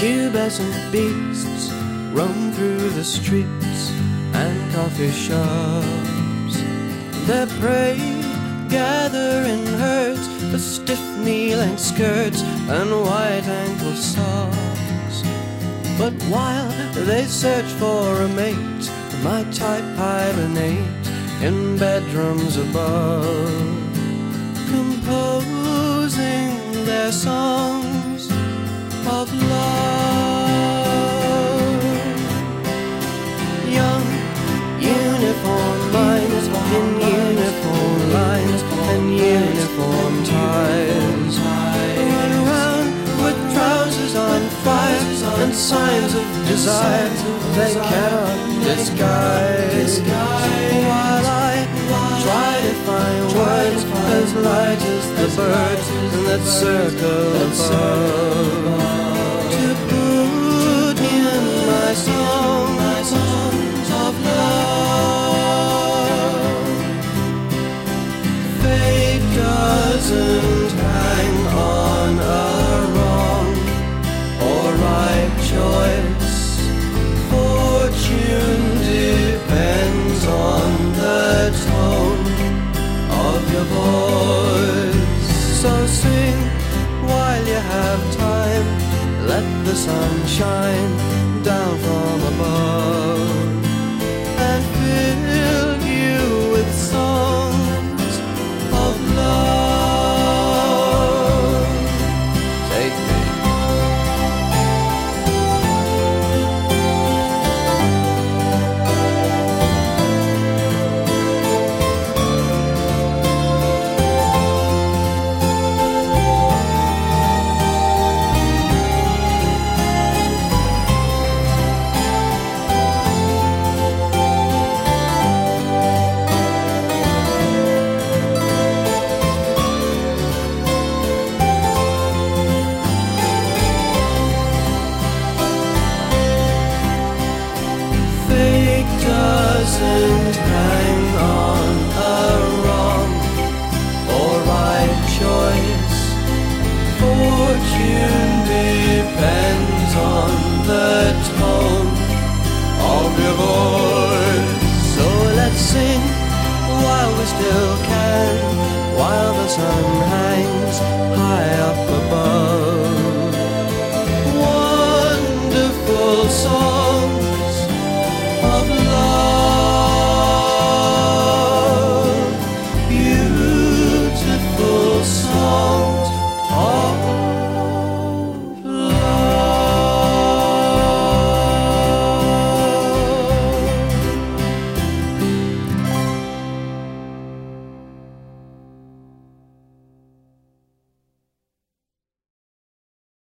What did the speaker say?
Pubescent beasts roam through the streets and coffee shops. Their prey gather in herds for stiff knee-length skirts and white ankle socks. But while they search for a mate, my type hibernate in bedrooms above, composing their songs of love. Young uniform minds in uniform lines and uniform ties run around with trousers on fire and signs of desire they cannot disguise. While I try to find words as light as the birds that circle above, to put in my songs of love. Fate doesn't hang on a wrong or right choice. Fortune depends on the tone of your voice. So sing while you have time, let the sun shine down from above and fill you with songs of love. Take me. Doesn't hang on a wrong or right choice. Fortune depends on the tone of your voice. So let's sing while we still can, while the sun